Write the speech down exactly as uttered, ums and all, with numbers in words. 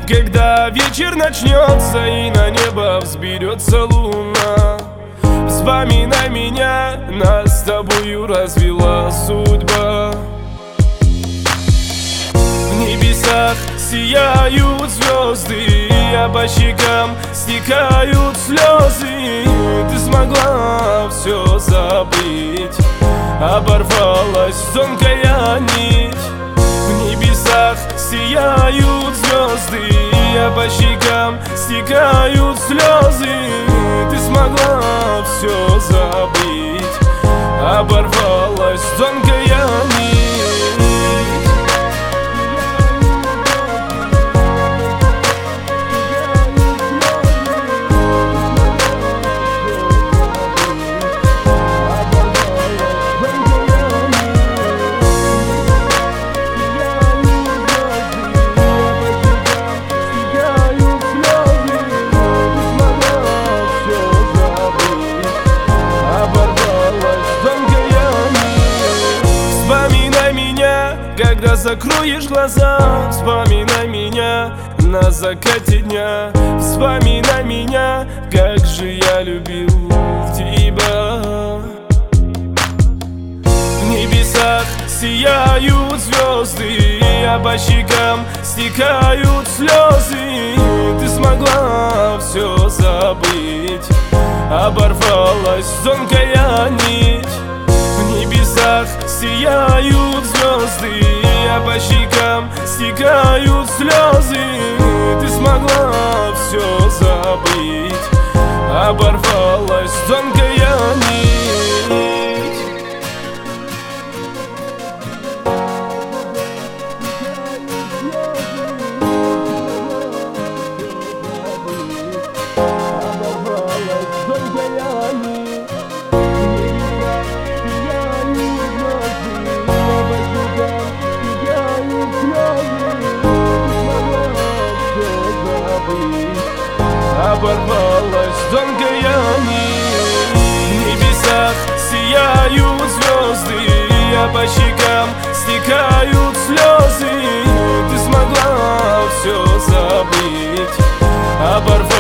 когда вечер начнется и на небо взберется луна. Вспоминай меня, нас с тобою развела судьба. В небесах сияют звезды, а по щекам стекают слезы. Ты смогла все забыть, оборвалась тонкая нить. В небесах сияют звезды, а по щекам стекают слезы. Ты смогла все забыть, оборвалась тонкая нить. Когда закроешь глаза, вспоминай меня на закате дня. Вспоминай меня, как же я любил тебя. В небесах сияют звезды, а по щекам стекают слезы. Ты смогла все забыть, оборвалась тонкая нить. В небесах сияют звезды, а по щекам стекают слезы. Ты смогла все забыть, оборвалась тонкая нить. Оборвалась тонкая нить. В небесах сияют звезды, а по щекам стекают слезы. Ты смогла все забыть, оборвалась